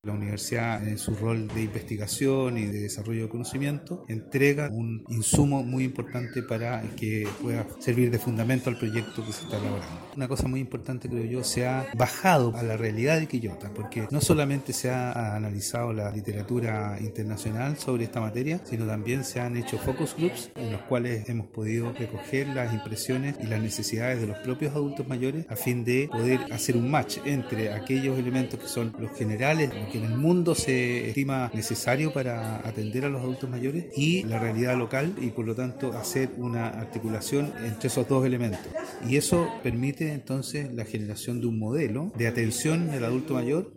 La universidad, en su rol de investigación y de desarrollo de conocimiento, entrega un insumo muy importante para que pueda servir de fundamento al proyecto que se está elaborando. Una cosa muy importante, creo yo, se ha bajado a la realidad de Quillota, porque no solamente se ha analizado la literatura internacional sobre esta materia, sino también se han hecho focus groups en los cuales hemos podido recoger las impresiones y las necesidades de los propios adultos mayores a fin de poder hacer un match entre aquellos elementos que son los generales, lo que en el mundo se estima necesario para atender a los adultos mayores, y la realidad local, y por lo tanto hacer una articulación entre esos dos elementos. Y eso permite entonces la generación de un modelo de atención del adulto mayor